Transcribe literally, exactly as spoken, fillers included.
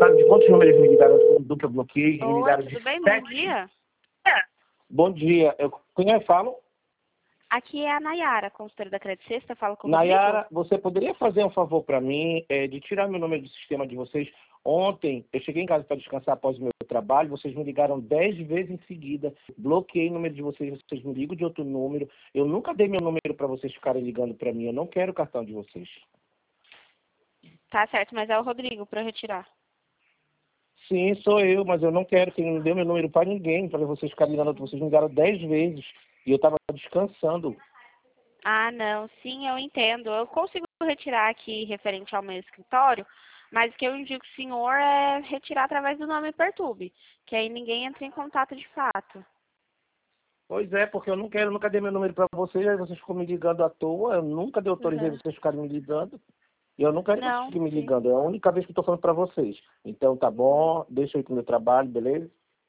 Sabe de quantos números me ligaram do que eu bloqueei? Me Oi, ligaram tudo de bem? Bom sete. dia. Bom dia. Eu, quem é que fala? Aqui é a Nayara, consultora da Credit Sexta, fala com o Nayara, Rodrigo. você poderia fazer um favor para mim, é, de tirar meu número do sistema de vocês? Ontem, eu cheguei em casa para descansar após o meu trabalho, vocês me ligaram dez vezes em seguida, bloqueei o número de vocês, vocês me ligam de outro número, eu nunca dei meu número para vocês ficarem ligando para mim, eu não quero o cartão de vocês. Tá certo, mas é o Rodrigo para retirar. Sim, sou eu, mas eu não quero que não dê meu número para ninguém, para vocês ficarem ligando, vocês me ligaram dez vezes e eu estava descansando. Ah, não, sim, eu entendo. Eu consigo retirar aqui referente ao meu escritório, mas o que eu indico o senhor é retirar através do nome Pertube, que aí ninguém entra em contato de fato. Pois é, porque eu não quero, nunca dei meu número para vocês, aí vocês ficam me ligando à toa, eu nunca dei autorizei Uhum. vocês ficarem me ligando, e eu não quero que vocês Não, fiquem me sim. ligando, é a única vez que eu estou falando para vocês. Então tá bom, deixa eu ir pro meu trabalho, beleza?